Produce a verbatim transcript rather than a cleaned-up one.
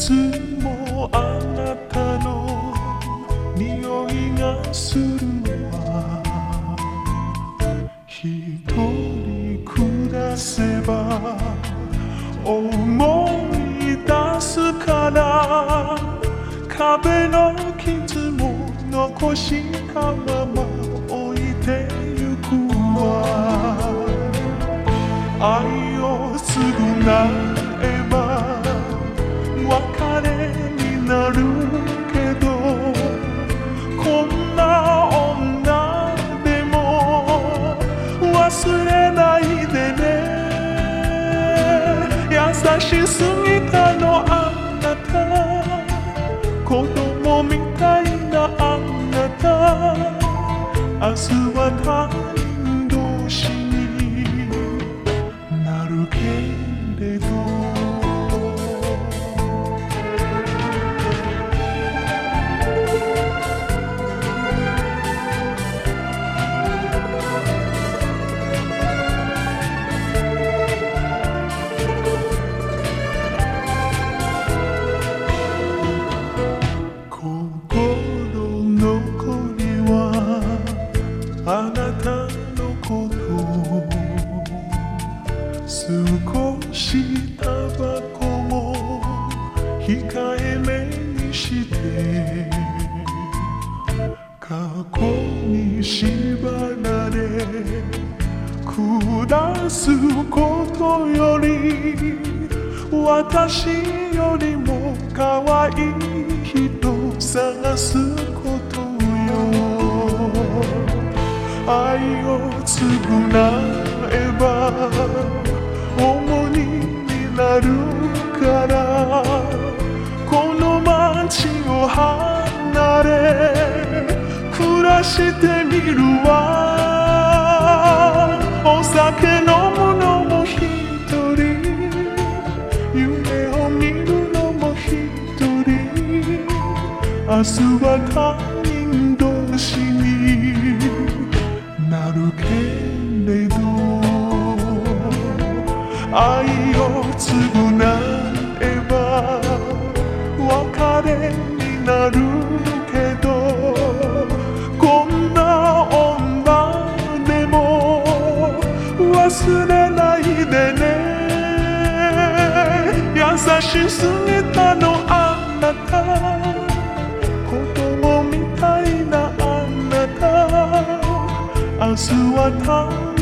つもあなたの匂いがするわ。一人暮らせば思い出すから、壁の傷も残したまま置いてゆくわ。愛を償えば別れになるけど、こんな女でも忘れないでね。優しすぎたのあなた、子供みたいなあなた、明日は他人同士になるけれど。あなたのこと少しタバコも控えめにして、過去に縛られ下すことより、私よりも可愛い人探すことよ。愛を償えば重荷になるから、この街を離れ暮らしてみるわ。お酒飲むのも一人、夢を見るのも一人、明日は他人同士になるけれど、愛を償えば別れになるけど、こんな女でも忘れないでね。優しすぎたのあなた、子供みたいなあなた、明日は他